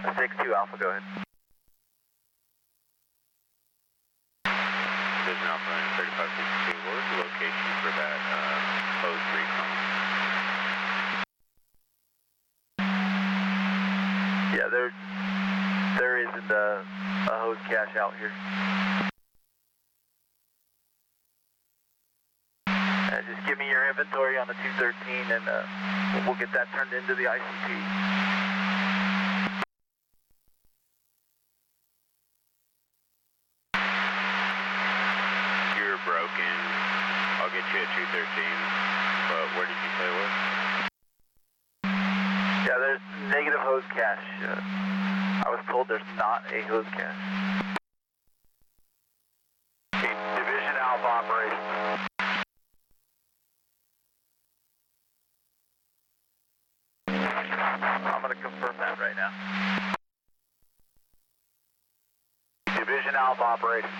6-2 Alpha, go ahead. Division Alpha 3562, what was the location for that hose recon? Yeah, there isn't a hose cache out here. Just give me your inventory on the 213 and we'll get that turned into the ICP. You're broken. I'll get you at 213, but where did you say it was? Yeah, there's negative hose cache. I was told there's not a hose cache. Division Alpha operations. I'm going to confirm that right now. Division Alpha operations.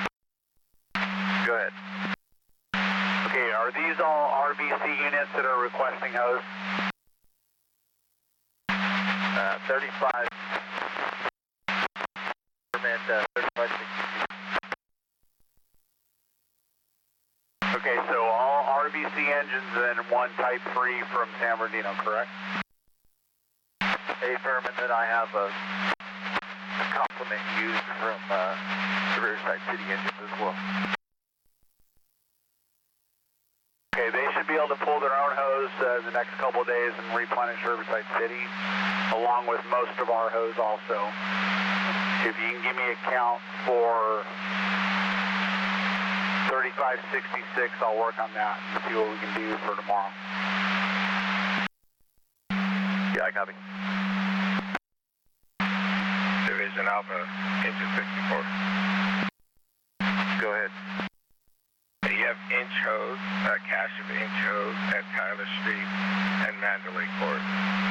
Go ahead. Okay, are these all RBC units that are requesting hose? 35. 3560. Okay, so all RBC engines and one Type 3 from San Bernardino, correct? Affirm, and then I have a complement used from the Riverside City engines as well. Okay, they should be able to pull their own hose the next couple of days and replenish Riverside City, along with most of our hose also. If you can give me a count for 3566, I'll work on that and see what we can do for tomorrow. Yeah, I copy. Division Alpha, engine 64. Go ahead. You have inch hose, a cache of inch hose at Tyler Street and Mandalay Court.